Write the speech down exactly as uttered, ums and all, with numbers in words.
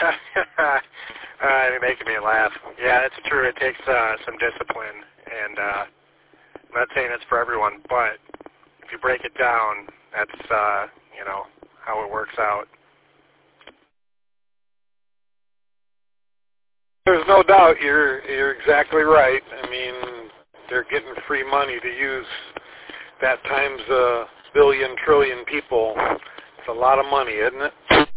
uh, you're making me laugh. Yeah, it's true. It takes uh, some discipline, and uh, I'm not saying it's for everyone, but if you break it down, that's uh, you know how it works out. There's no doubt. You're you're exactly right. I mean, they're getting free money to use that times a billion trillion people. It's a lot of money, isn't it?